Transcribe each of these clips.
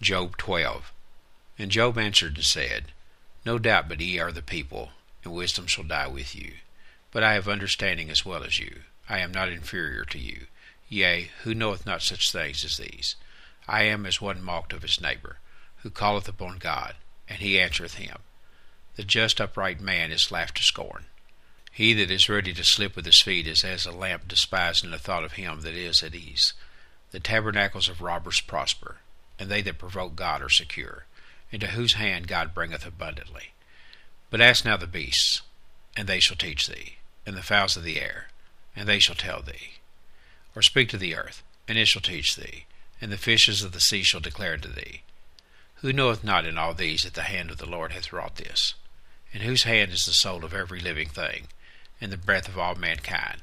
Job 12. And Job answered and said, No doubt but ye are the people, and wisdom shall die with you. But I have understanding as well as you. I am not inferior to you. Yea, who knoweth not such things as these? I am as one mocked of his neighbor, who calleth upon God, and he answereth him. The just upright man is laughed to scorn. He that is ready to slip with his feet is as a lamp despised in the thought of him that is at ease. The tabernacles of robbers prosper, and they that provoke God are secure, into whose hand God bringeth abundantly. But ask now the beasts, and they shall teach thee, and the fowls of the air, and they shall tell thee. Or speak to the earth, and it shall teach thee, and the fishes of the sea shall declare to thee. Who knoweth not in all these that the hand of the Lord hath wrought this? In whose hand is the soul of every living thing, and the breath of all mankind?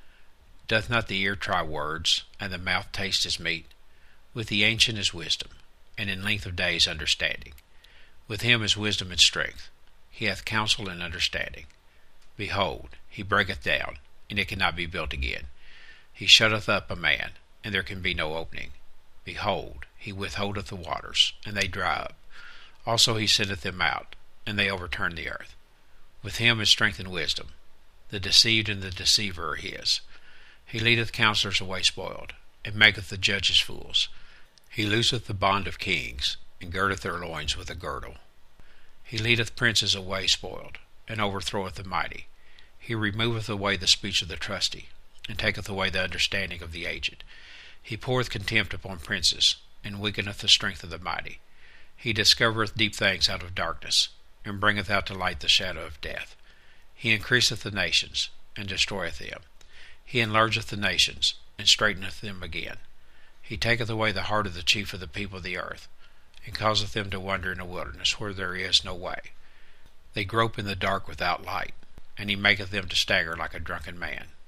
Doth not the ear try words, and the mouth taste his meat? With the ancient is wisdom, and in length of days understanding. With him is wisdom and strength. He hath counsel and understanding. Behold, he breaketh down, and it cannot be built again. He shutteth up a man, and there can be no opening. Behold, he withholdeth the waters, and they dry up. Also he sendeth them out, and they overturn the earth. With him is strength and wisdom. The deceived and the deceiver are his. He leadeth counselors away spoiled, and maketh the judges fools. He looseth the bond of kings, and girdeth their loins with a girdle. He leadeth princes away spoiled, and overthroweth the mighty. He removeth away the speech of the trusty, and taketh away the understanding of the aged. He poureth contempt upon princes, and weakeneth the strength of the mighty. He discovereth deep things out of darkness, and bringeth out to light the shadow of death. He increaseth the nations, and destroyeth them. He enlargeth the nations, and straighteneth them again. He taketh away the heart of the chief of the people of the earth, and causeth them to wander in a wilderness where there is no way. They grope in the dark without light, and he maketh them to stagger like a drunken man.